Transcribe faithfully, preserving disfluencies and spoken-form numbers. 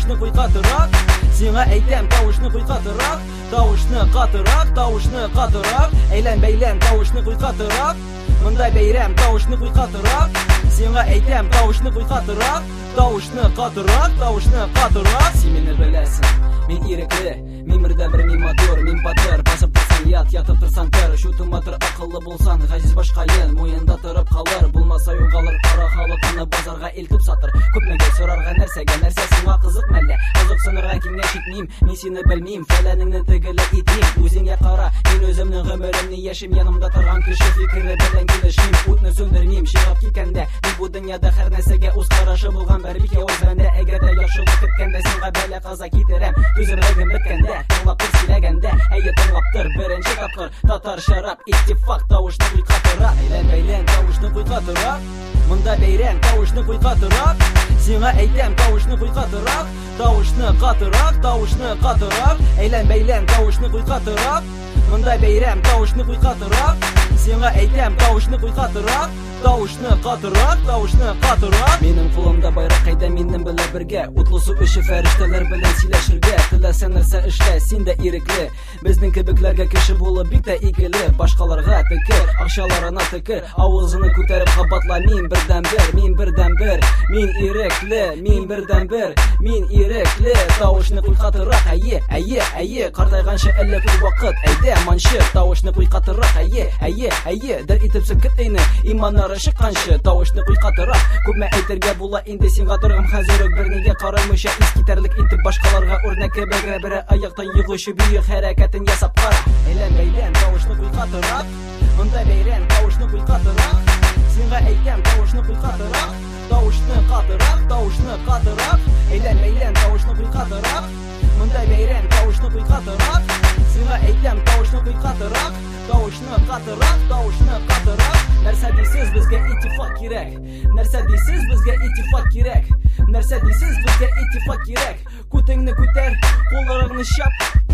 тавышны куй катырак. Сиңа әйтәм, тавышны куй катырак. Тавышны катырак, тавышны катырак. Әйлән бәйлән, тавышны куй катырак. Монда бәйрәм, тавышны куй катырак. Сиңа әйтәм, тавышны куй катырак. Тавышны катырак, тавышны катырак. Син мине беләсең, мин ирекле, мин бердә бер мин мотор, мин батыр. Басып торсаң ят, ятып торсаң төр. Шу туматыр акыллы булсаң, гаҗиз башка ел, муенда торып калыр. Булмаса югалыр кара халыкны базарга илтеп сатыр. Күпмегә сорарга нәрсәгә, нәрсә сиңа кызык мәллә? Кызыксынырга кимгә китмим, мин сине белмим, фәләнеңне тегеле итмим. Үзеңгә кара, мин үземнең гомеремне яшим, янымда торган кеше фикере белән килешим. Утны сөндермим, чыгып киткәндә, бу дөньяда һәр нәрсәгә үз карашы булган бер бик явыз бәндә. Әгәр дә яхшылык көткәндә, сиңа бәла каза китерәм. Түземлегем беткәндә, тыңлап тор сөйләгәндә, әйе тыңлап тор, беренче тапкыр татар шарап, иттифак, тавышны куй катырак. Әйлән бәйлән, тавышны куй катырак. Монда бәйрәм, тавышны куй катырак. Сиңа әйтәм, тавышны куй катырак. Тавышны катырак, тавышны катырак. Әйлән бәйлән, тавышны куй катырак. Монда бәйрәм, тавышны куй катырак. Сиңа әйтәм, тавышны куй катырак. Тавышны катырак, тавышны катырак. Минем кулымда байрак, кайда минем белән бергә. Утлы су эше фәрештәләр белән сөйләшергә. Теләсәң нәрсә эшлә, син дә ирекле. Безнең кебекләргә кеше булып бик тә игеле. Башкаларга текер, акчаларына текер. Авызыны күтәреп кабатла, мин бердән бер, мин бердән бер. Мин ирекле, мин бердән бер. Мин ирекле, тавышны куй катырак. Әйе, әйе, әйе, картайганчы әллә күп вакыт. Әйдә, манчы, тавышны куй катырак. Әйе, әйе, әйе, дәр итеп сөркет әйне. Иманнары чыкканчы, тавышны куй катырак. Күпме әйтергә була инде сиңа торган хәзер бернигә карамыйча искитәрлек итеп башкаларга үрнәккә бәгә бере аяктан йыгучы бөек хәрәкәтен ясап кара. Әйлән бәйлән, тавышны куй катырак. Монда бәйрәм, тавышны куй катырак. Сиңа әйтәм, тавышны куй катырак. Тавышны катырак, тавышны катырак. Әйлән бәйлән, тавышны куй катырак. Монда бәйрәм, тавышны куй катырак. Сиңа әйтәм, тавышны куй катырак. Тавышны катырак, тавышны катырак. Нәрсә дисез безгә иттифак кирәк. Нәрсә дисез безгә иттифак кирәк. Нәрсә дисез безгә иттифак кирәк. Күтеңне күтәр, кулларыңны чап.